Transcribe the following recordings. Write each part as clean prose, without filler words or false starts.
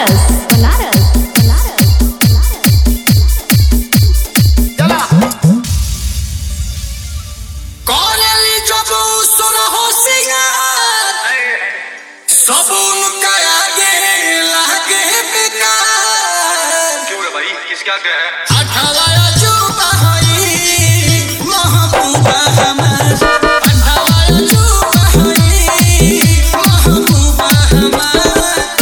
बनारस बनारस बनारस चला कॉलेली जब सुर हो सिंगार सब उनका आगे लागे बेकार। क्यों है भाई, किसका क्या है? अठावा अजूबा हई महबूबा हमार, अठावा अजूबा हई महबूबा हमार।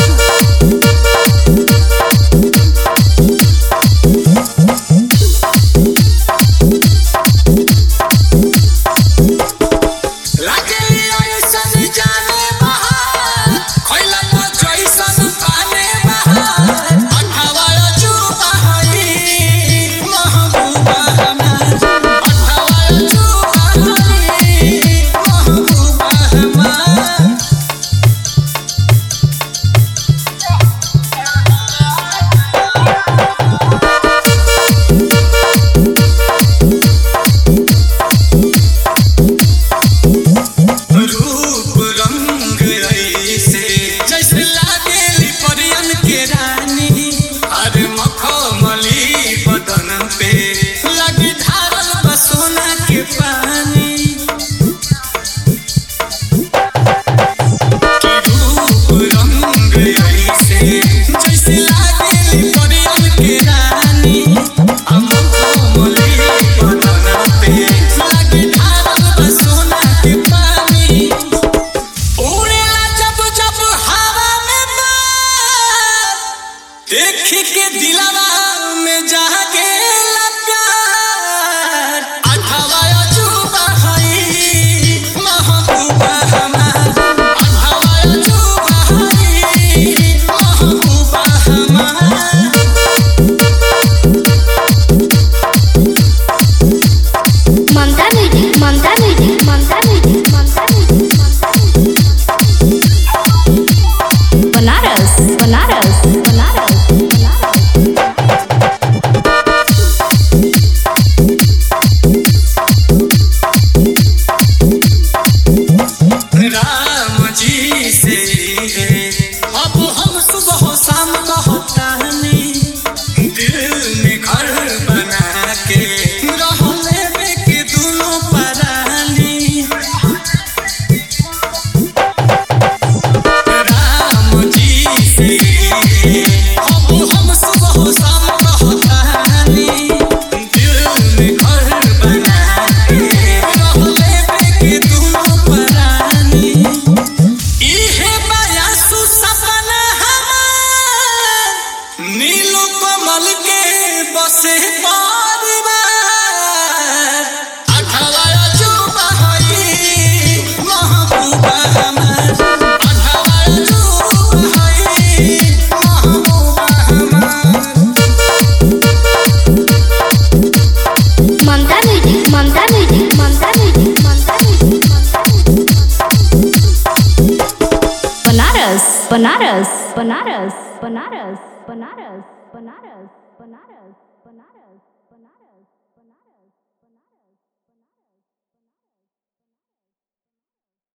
लागेली ऐसन जाने बहार, खइला तो जइसन पाने बहार। अठावा अजूबा हई महबूबा हमार, अठावा अजूबा हई महबूबा हमार। रूप रंग ऐसे जैसे लागेली परियन के रानी, अरे मखमली बदन पे लगे धारल बा सोना के पानी। कि रूप रंग ऐसे जैसे लागेली परियन के रानी, आ मखमली बदन पे लगे धारल बा सोना के पानी। उड़ेला जब जब हवा में बार, देखी के दिलवा में जागेला प्यार। अठावा अजूबा हई महबूबा हमार, अठावा अजूबा हई महबूबा हमार। Mamta music Mamta music Mamta music Mamta music Banaras Banaras Banaras Ram ji से अब हम सुबह शाम कहतानी, दिल में घर बना के रह लेवे के दोनों परानी। राम जी से अब हम सुबह शाम कहतानी, दिल में घर बना के रह लेवे के दोनों परानी। इहे बयासु सपना हमार, नीलो कमल के बसे परिवार। अठावा अजूबा हई महबूबा हमार, अठावा अजूबा हई महबूबा हमार। Mamta music Mamta music Mamta music Mamta music Banaras Banaras Banaras Banaras Banaras